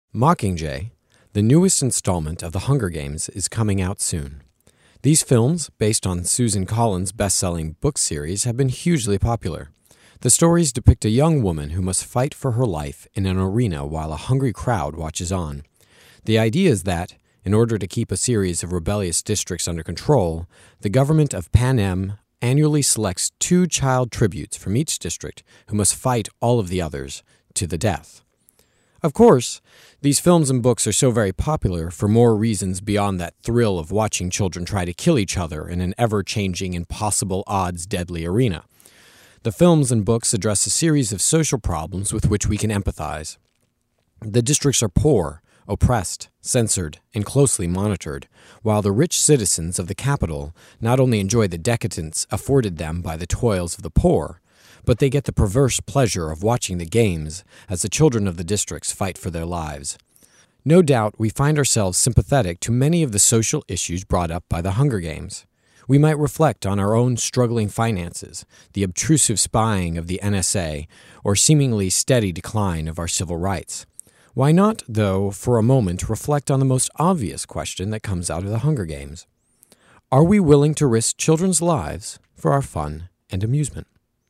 Mockingjay, the newest installment of The Hunger Games, is coming out soon. These films, based on Susan Collins' best-selling book series, have been hugely popular. The stories depict a young woman who must fight for her life in an arena while a hungry crowd watches on. The idea is that, in order to keep a series of rebellious districts under control, the government of Panem annually selects 2 child tributes from each district who must fight all of the others to the death. Of course, these films and books are so very popular for more reasons beyond that thrill of watching children try to kill each other in an ever-changing, impossible odds deadly arena. The films and books address a series of social problems with which we can empathize. The districts are poor, oppressed, censored, and closely monitored, while the rich citizens of the capital not only enjoy the decadence afforded them by the toils of the poor, but they get the perverse pleasure of watching the games as the children of the districts fight for their lives. No doubt we find ourselves sympathetic to many of the social issues brought up by the Hunger Games. We might reflect on our own struggling finances, the obtrusive spying of the NSA, or seemingly steady decline of our civil rights. Why not, though, for a moment reflect on the most obvious question that comes out of the Hunger Games? Are we willing to risk children's lives for our fun and amusement?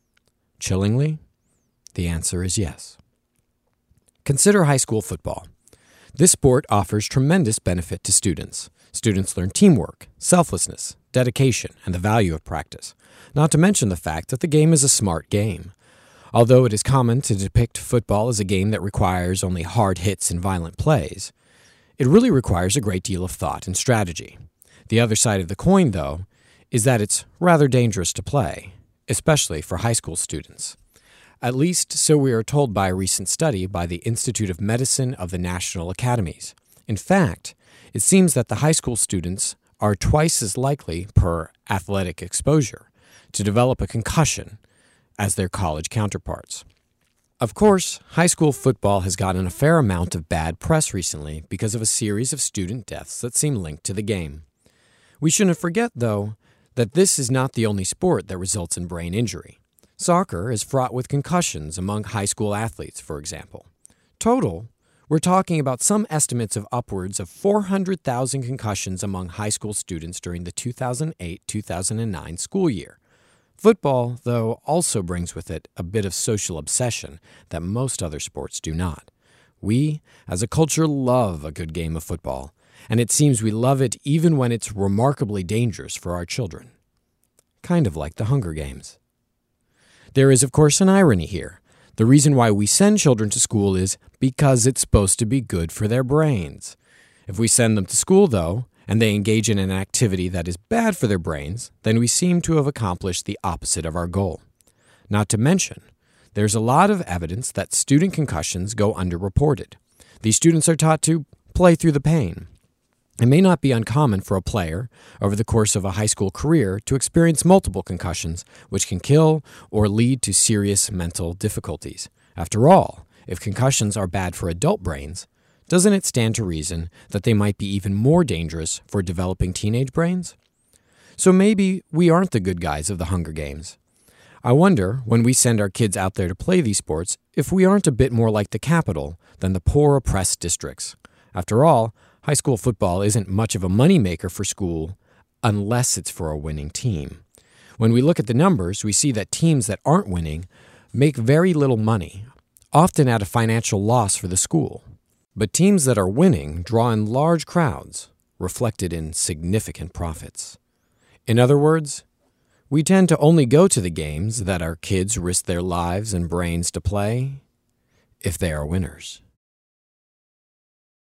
Chillingly, the answer is yes. Consider high school football. This sport offers tremendous benefit to students. Students learn teamwork, selflessness, dedication, and the value of practice, not to mention the fact that the game is a smart game. Although it is common to depict football as a game that requires only hard hits and violent plays, it really requires a great deal of thought and strategy. The other side of the coin, though, is that it's rather dangerous to play, especially for high school students. At least so we are told by a recent study by the Institute of Medicine of the National Academies. In fact, it seems that the high school students are twice as likely, per athletic exposure, to develop a concussion as their college counterparts. Of course, high school football has gotten a fair amount of bad press recently because of a series of student deaths that seem linked to the game. We shouldn't forget, though, that this is not the only sport that results in brain injury. Soccer is fraught with concussions among high school athletes, for example. Total, we're talking about some estimates of upwards of 400,000 concussions among high school students during the 2008-2009 school year. Football, though, also brings with it a bit of social obsession that most other sports do not. We, as a culture, love a good game of football, and it seems we love it even when it's remarkably dangerous for our children. Kind of like the Hunger Games. There is, of course, an irony here. The reason why we send children to school is because it's supposed to be good for their brains. If we send them to school, though, and they engage in an activity that is bad for their brains, then we seem to have accomplished the opposite of our goal. Not to mention, there's a lot of evidence that student concussions go underreported. These students are taught to play through the pain. It may not be uncommon for a player, over the course of a high school career, to experience multiple concussions, which can kill or lead to serious mental difficulties. After all, if concussions are bad for adult brains, doesn't it stand to reason that they might be even more dangerous for developing teenage brains? So maybe we aren't the good guys of the Hunger Games. I wonder, when we send our kids out there to play these sports, if we aren't a bit more like the capital than the poor, oppressed districts. After all, high school football isn't much of a moneymaker for school unless it's for a winning team. When we look at the numbers, we see that teams that aren't winning make very little money, often at a financial loss for the school. But teams that are winning draw in large crowds, reflected in significant profits. In other words, we tend to only go to the games that our kids risk their lives and brains to play if they are winners.